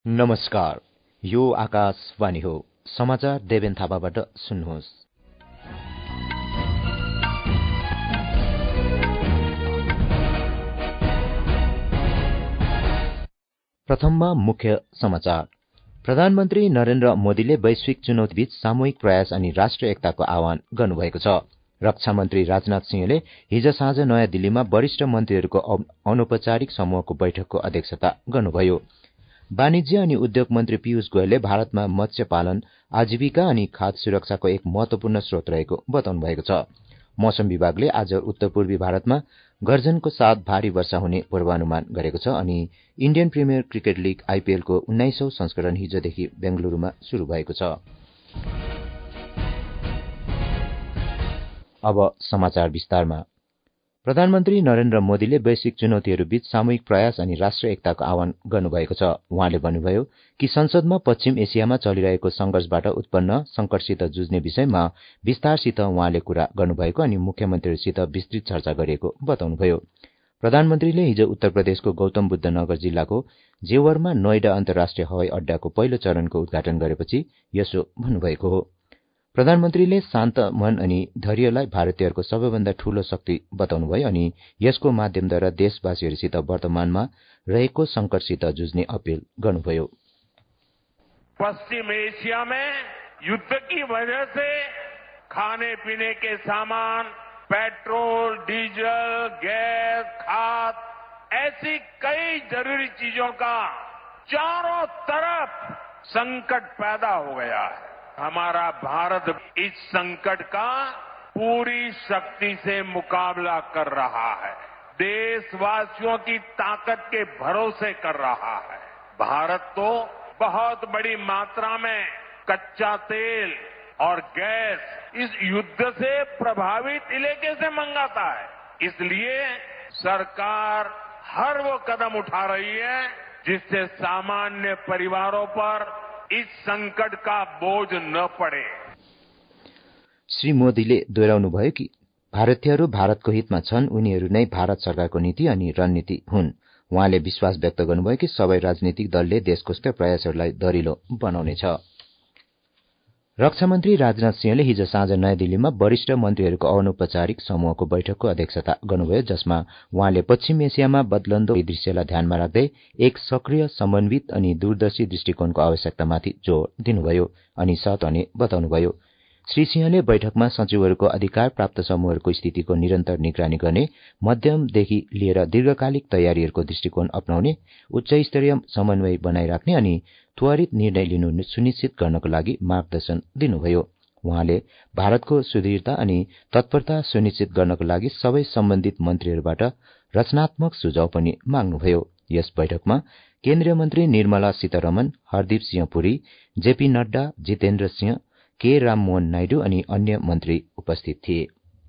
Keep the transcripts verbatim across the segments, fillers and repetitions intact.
नमस्कार, यो आकाशवाणी हो। समाचार देवेन थापाबाट सुन्नुहोस्। प्रथममा मुख्य समाचार। प्रधानमन्त्री नरेन्द्र मोदीले वैश्विक चुनौतीबीच सामूहिक प्रयास अनि राष्ट्रिय एकताको आह्वान गर्नुभएको छ। रक्षा मन्त्री राजनाथ सिंहले हिज साँझ नयाँ दिल्लीमा वरिष्ठ मन्त्रीहरूको अनौपचारिक समूहको बैठकको अध्यक्षता गर्नुभयो। वाणिज्य अनि उद्योग मन्त्री पीयूष गोयलले भारतमा मत्स्य पालन, आजीविका अनि खाद्य सुरक्षाको एक महत्वपूर्ण स्रोत रहेको बताउनु भएको छ। मौसम विभागले आज उत्तर पूर्वी भारतमा गर्जनको साथ भारी वर्षा हुने पूर्वानुमान गरेको छ अनि Indian Premier Cricket League IPL को उन्नाइसौं संस्करण हिजोदेखि बेंगलुरूमा शुरू भएको छ। अब समाचार विस्तारमा। प्रधानमन्त्री नरेन्द्र मोदीले वैश्विक चुनौतीहरूबीच सामूहिक प्रयास अनि राष्ट्रिय एकताको आह्वान गर्नुभएको छ। उहाँले भन्नुभयो कि संसदमा पश्चिम एसियामा चलिरहेको संघर्षबाट उत्पन्न संकटसित जुझ्ने विषयमा विस्तारसित उहाँले कुरा गर्नुभएको अनि मुख्यमन्त्रीहरूसित विस्तृत चर्चा गरिएको बताउनुभयो। प्रधानमन्त्रीले हिज उत्तर प्रदेशको गौतम बुद्ध नगर जिल्लाको जेवरमा नोएडा अन्तर्राष्ट्रिय हवाई अड्डाको पहिलो चरणको उद्घाटन गरेपछि यसो भन्नुभएको हो। प्रधानमन्त्रीले शान्त मन अनि धैर्यलाई भारतीयहरूको सबैभन्दा ठूलो शक्ति बताउनुभयो अनि यसको माध्यमद्वारा देशवासीहरूसित वर्तमानमा रहेको संकटसित जुझ्ने अपील गर्नुभयो। पश्चिम एशिया में युद्ध की वजह से खाने पीने के सामान, पेट्रोल, डीजल, गैस, खाद, ऐसी कई जरूरी चीजों का चारों तरफ संकट पैदा हो गया है। हमारा भारत इस संकट का पूरी शक्ति से मुकाबला कर रहा है, देशवासियों की ताकत के भरोसे कर रहा है। भारत तो बहुत बड़ी मात्रा में कच्चा तेल और गैस इस युद्ध से प्रभावित इलाके से मंगाता है। इसलिए सरकार हर वो कदम उठा रही है जिससे सामान्य परिवारों पर इस संकट का बोझ न पड़े। श्री मोदीले दोहोऱ्याउनुभयो कि भारतीयहरू भारतको हितमा छन्, उनीहरू नै भारत सरकारको नीति अनि रणनीति हुन्। उहाँले विश्वास व्यक्त गर्नुभयो कि सबै राजनीतिक दलले देशको यस्ता प्रयासहरूलाई दरिलो बनाउनेछ। रक्षा मन्त्री राजनाथ सिंहले हिज साँझ नयाँ दिल्लीमा वरिष्ठ मन्त्रीहरूको अनौपचारिक समूहको बैठकको अध्यक्षता गर्नुभयो, जसमा उहाँले पश्चिम एसियामा बदलन्दो दृश्यलाई ध्यानमा राख्दै एक सक्रिय, समन्वित अनि दूरदर्शी दृष्टिकोणको आवश्यकतामाथि जोड़ दिनुभयो अनि सतहने बताउनुभयो। श्री सिंहले बैठकमा सचिवहरूको अधिकार प्राप्त समूहहरूको स्थितिको निरन्तर निगरानी गर्ने, मध्यमदेखि लिएर दीर्घकालिक तयारीहरूको दृष्टिकोण अपनाउने, उच्च स्तरीय समन्वय बनाइराख्ने अनि त्वरित निर्णय लिनु सुनिश्चित गर्नको लागि मार्गदर्शन दिनुभयो। उहाँले भारतको सुदृढता अनि तत्परता सुनिश्चित गर्नको लागि सबै सम्बन्धित मन्त्रीहरूबाट रचनात्मक सुझाव पनि माग्नुभयो। यस बैठकमा केन्द्रीय मन्त्री निर्मला सीतारमण, हरदीप सिंह पुरी, जेपी नड्डा, जितेन्द्र सिंह, के राममोहन नायडू अनि अन्य मन्त्री उपस्थित थिए।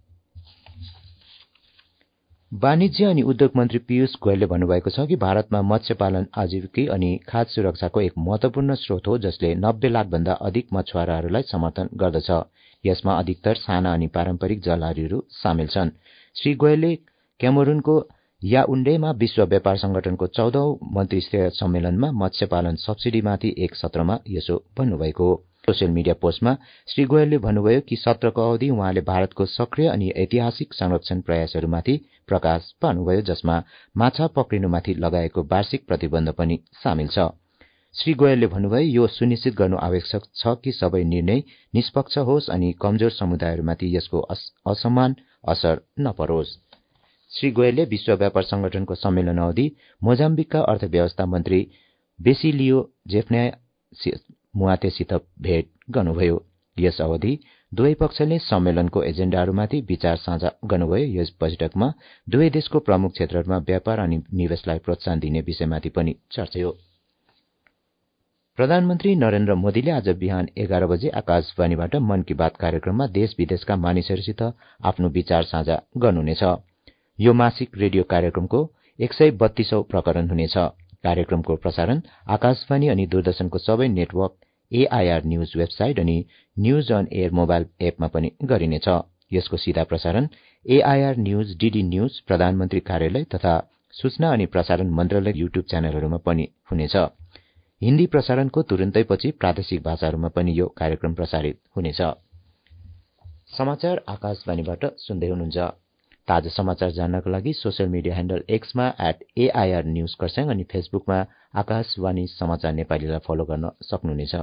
वाणिज्य अनि उद्योग मन्त्री पीयूष गोयलले भन्नुभएको छ कि भारतमा मत्स्य पालन, आजीविका अनि खाद्य सुरक्षाको एक महत्वपूर्ण स्रोत हो, जसले नब्बे लाख भन्दा अधिक मछुवाराहरूलाई समर्थन गर्दछ। यसमा अधिकतर साना अनि पारम्परिक जलहारीहरू सामेल छन्। श्री गोयलले क्यामेरूनको याउण्डेमा विश्व व्यापार संगठनको चौधौं मन्त्रीस्तरीय सम्मेलनमा मत्स्य पालन सब्सिडीमाथि एक सत्रमा यसो भन्नुभएको हो। सोशल मिडिया पोस्टमा श्री गोयलले भन्नुभयो कि सत्रको अवधि उहाँले भारतको सक्रिय अनि ऐतिहासिक संरक्षण प्रयासहरूमाथि प्रकाश पार्नुभयो, जसमा माछा पक्रिनुमाथि लगाएको वार्षिक प्रतिबन्ध पनि सामेल छ। श्री गोयलले भन्नुभयो यो सुनिश्चित गर्नु आवश्यक छ कि सबै निर्णय निष्पक्ष होस् अनि कमजोर समुदायहरूमाथि यसको असमान असर नपरोस्। श्री गोयलले विश्व व्यापार संगठनको सम्मेलन अवधि मोजाम्बिकका अर्थव्यवस्था मन्त्री बेसिलियो जेफ्न्या मुआतेसित भेट गर्नुभयो। यस अवधि दुवै पक्षले सम्मेलनको एजेण्डाहरूमाथि विचार साझा गर्नुभयो। यस बैठकमा दुवै देशको प्रमुख क्षेत्रहरूमा व्यापार अनि निवेशलाई प्रोत्साहन दिने विषयमाथि पनि चर्चा हो। प्रधानमन्त्री नरेन्द्र मोदीले आज बिहान एघार बजे आकाशवाणीबाट मन की बात कार्यक्रममा देश विदेशका मानिसहरूसित आफ्नो विचार साझा गर्नुहुनेछ। यो मासिक रेडियो कार्यक्रमको एक सय बत्तीसौं प्रकरण हुनेछ। कार्यक्रमको प्रसारण आकाशवाणी अनि दूरदर्शनको सबै नेटवर्क, एआईआर न्यूज वेबसाइट अनि न्यूज अन एयर मोबाइल एपमा पनि गरिनेछ। यसको सीधा प्रसारण एआईआर न्यूज, डीडी न्यूज, प्रधानमन्त्री कार्यालय तथा सूचना अनि प्रसारण मन्त्रालय युट्युब च्यानलहरूमा पनि हुनेछ। हिन्दी प्रसारणको तुरुन्तै पछि प्रादेशिक भाषाहरूमा पनि यो कार्यक्रम प्रसारित हुनेछ। समाचार आकाशवाणीबाट सुन्दै हुनुहुन्छ। ताजा समाचार जान्नका लागि सोशल मिडिया ह्यान्डल एक्समा एट एआईआर न्यूज खरसाङ अनि फेसबुकमा आकाशवाणी समाचार नेपालीलाई फलो गर्न सक्नुहुनेछ।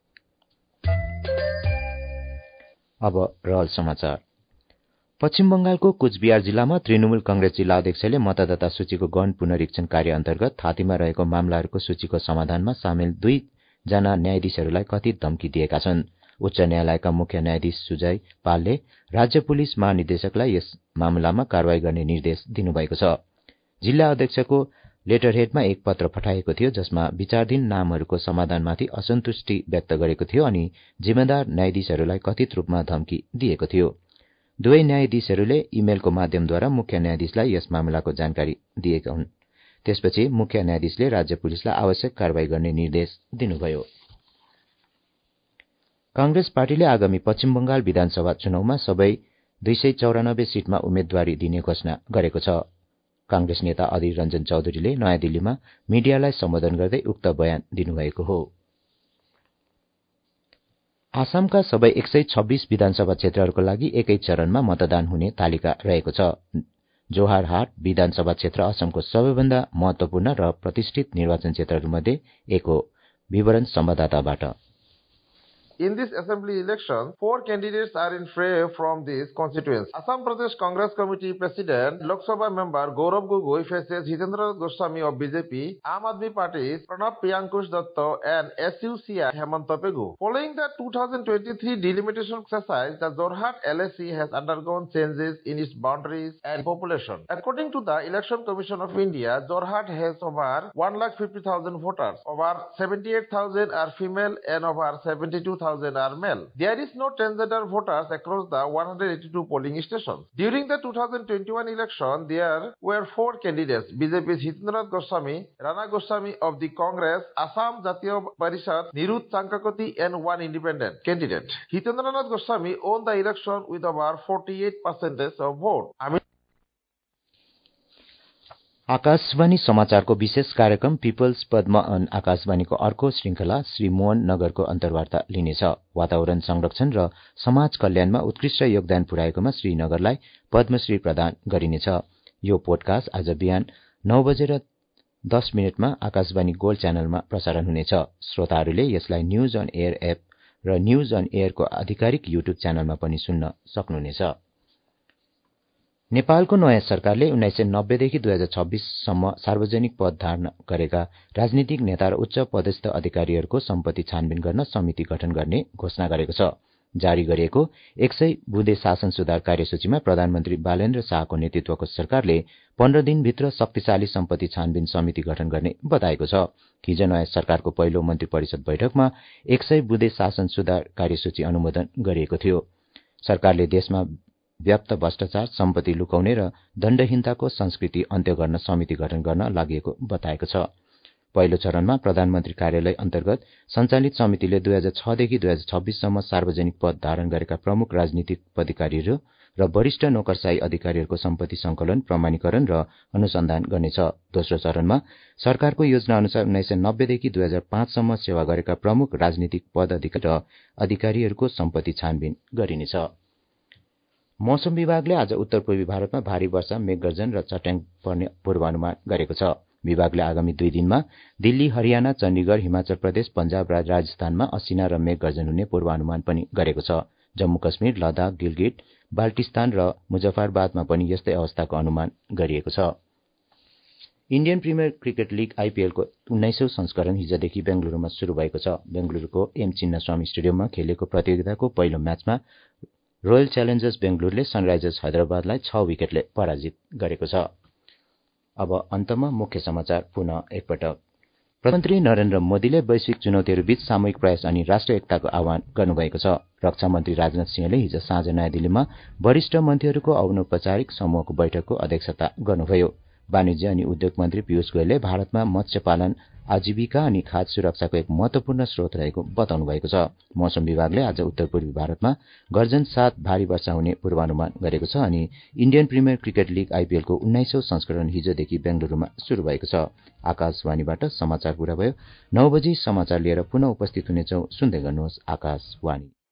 अब रहल समाचार। पश्चिम बंगालको कुचबिहार जिल्लामा तृणमूल कंग्रेस जिल्ला अध्यक्षले मतदाता सूचीको गहन पुनरीक्षण कार्य अन्तर्गत थाँतीमा रहेको मामलाहरूको सूचीको समाधानमा सामेल दुईजना न्यायाधीशहरूलाई कथित धम्की दिएका छन्। उच्च न्यायालयका मुख्य न्यायाधीश सुजय पालले राज्य पुलिस महानिदेशकलाई यस मामलामा कारवाही गर्ने निर्देश दिनुभएको छ। जिल्ला अध्यक्षको लेटरहेडमा एक पत्र पठाएको थियो जसमा विचाराधीन नामहरूको समाधानमाथि असन्तुष्टि व्यक्त गरेको थियो अनि जिम्मेदार न्यायाधीशहरूलाई कथित रूपमा धम्की दिएको थियो। दुवै न्यायाधीशहरूले इमेलको माध्यमद्वारा मुख्य न्यायाधीशलाई यस मामलाको जानकारी दिएका हुन्। त्यसपछि मुख्य न्यायाधीशले राज्य पुलिसलाई आवश्यक कारवाही गर्ने निर्देश दिनुभयो। कांग्रेस पार्टीले आगामी पश्चिम बंगाल विधानसभा चुनावमा सबै दुई सय चौरानब्बे सीटमा उम्मेद्वारी दिने घोषणा गरेको छ। कांग्रेस नेता अधीर रञ्जन चौधरीले नयाँ दिल्लीमा मिडियालाई सम्बोधन गर्दै उक्त बयान दिनुभएको हो। आसामका सबै एक सय छब्बीस विधानसभा क्षेत्रहरूको लागि एकै चरणमा मतदान हुने तालिका रहेको छ। जोहारहाट विधानसभा क्षेत्र असमको सबैभन्दा महत्वपूर्ण र प्रतिष्ठित निर्वाचन क्षेत्रहरूमध्ये एक हो। विवरण संवाददाताबाट। In this assembly election, four candidates are in fray from this constituency. Assam Pradesh Congress Committee President, Lok Sabha member Gaurav Gogoi faces Hitendra Goswami of B J P, Aam Aadmi Party's Pranab Priyankush Datta and S U C I Hemanta Pegu. Following the two thousand twenty-three delimitation exercise, the Jorhat L A C has undergone changes in its boundaries and population. According to the Election Commission of India, Jorhat has over one lakh fifty thousand voters. Over seventy-eight thousand are female and over seventy-two thousand are male. There is no transgender voters across the one hundred eighty-two polling stations. During the two thousand twenty-one election, there were four candidates: B J P's Hitendra Goswami, Rana Goswami of the Congress, Assam Jatiya Parishad, Nirut Chankakoti, and one independent candidate. Hitendra Goswami won the election with over forty-eight percent of vote. I mean Akashvani समाचारको विशेष कार्यक्रम people's Padma on आकाशवाणीको अर्को श्रृंखला श्री मोहन नगरको अन्तर्वार्ता लिनेछ। वातावरण संरक्षण र समाज कल्याणमा उत्कृष्ट योगदान पुर्याएकोमा श्री नगरलाई पद्मश्री प्रदान गरिनेछ। यो पोडकास्ट आज बिहान नौ बजेर दस मिनटमा आकाशवाणी गोल्ड च्यानलमा प्रसारण हुनेछ। श्रोताहरूले यसलाई न्यूज अन एयर एप र न्यूज अन एयरको आधिकारिक युट्युब च्यानलमा पनि सुन्न सक्नुहुनेछ। नेपालको नयाँ सरकारले उन्नाइस सय नब्बेदेखि दुई हजार छब्बीससम्म सार्वजनिक पद धारण गरेका राजनीतिक नेता र उच्च पदस्थ अधिकारीहरूको सम्पत्ति छानबिन गर्न समिति गठन गर्ने घोषणा गरेको छ। जारी गरिएको एक सय बुँदे शासन सुधार कार्यसूचीमा प्रधानमन्त्री बालेन्द्र शाहको नेतृत्वको सरकारले पन्ध्र दिनभित्र शक्तिशाली सम्पत्ति छानबिन समिति गठन गर्ने बताएको छ। हिजो नयाँ सरकारको पहिलो मन्त्री परिषद बैठकमा एक सय बुँदे शासन सुधार कार्यसूची अनुमोदन गरिएको थियो। सरकारले देशमा व्याप्त भ्रष्टाचार, सम्पत्ति लुकाउने र दण्डहीनताको संस्कृति अन्त्य गर्न समिति गठन गर्न लागि बताएको छ। पहिलो चरणमा प्रधानमन्त्री कार्यालय अन्तर्गत सञ्चालित समितिले दुई हजार छदेखि दुई हजार छब्बीससम्म सार्वजनिक पद धारण गरेका प्रमुख राजनीतिक पदाधिकारीहरू र वरिष्ठ नोकरशाही अधिकारीहरूको सम्पत्ति संकलन, प्रमाणीकरण र अनुसन्धान गर्नेछ। दोस्रो चरणमा सरकारको योजना अनुसार उन्नाइस सय नब्बेदेखि दुई हजार पाँचसम्म सेवा गरेका प्रमुख राजनीतिक पदाधिकारी र अधिकारीहरूको सम्पत्ति छानबिन गरिनेछ। मौसम विभागले आज उत्तर पूर्वी भारतमा भारी वर्षा, मेघगर्जन र चट्याङ पर्ने पूर्वानुमान गरेको छ। विभागले आगामी दुई दिनमा दिल्ली, हरियाणा, चण्डीगढ़, हिमाचल प्रदेश, पंजाब र राजस्थानमा असिना र मेघगर्जन हुने पूर्वानुमान पनि गरेको छ। जम्मू कश्मीर, लद्दाख, गिलगिट, बाल्टिस्तान र मुजफ्फरबादमा पनि यस्तै अवस्थाको अनुमान गरिएको छ। इण्डियन प्रिमियर क्रिकेट लीग आईपीएलको उन्नाइसौं संस्करण हिजोदेखि बेंगलुरूमा शुरू भएको छ। बेंगलुरूको एम चिन्नास्वामी स्टेडियममा खेलेको प्रतियोगिताको पहिलो म्याचमा रोयल च्यालेन्जर्स बेंगलुरूले सनराइजर्स हैदराबादलाई छ विकेटले पराजित गरेको छ। अब अन्तमा मुख्य समाचार पुनः एकपटक। प्रधानमन्त्री नरेन्द्र मोदीले वैश्विक चुनौतीहरूबीच सामूहिक प्रयास अनि राष्ट्र एकताको आह्वान गर्नुभएको छ। रक्षा मन्त्री राजनाथ सिंहले हिज साँझ नयाँ दिल्लीमा वरिष्ठ मन्त्रीहरूको अनौपचारिक समूहको बैठकको अध्यक्षता गर्नुभयो। वाणिज्य अनि उद्योग मन्त्री पीयूष गोयलले भारतमा मत्स्य पालन आजीविका अनि खाद्य सुरक्षाको एक महत्वपूर्ण स्रोत रहेको बताउनु भएको छ। मौसम विभागले आज उत्तर पूर्वी भारतमा गर्जन साथ भारी वर्षा हुने पूर्वानुमान गरेको छ अनि इण्डियन प्रिमियर क्रिकेट लीग आईपीएलको उन्नाइसौं संस्करण हिजोदेखि बेंगलुरूमा शुरू भएको छ। आकाशवाणीबाट समाचार पूरा भयो। नौ बजी समाचार लिएर पुनः उपस्थित हुनेछौं। सुन्दै गर्नुहोस् आकाशवाणी।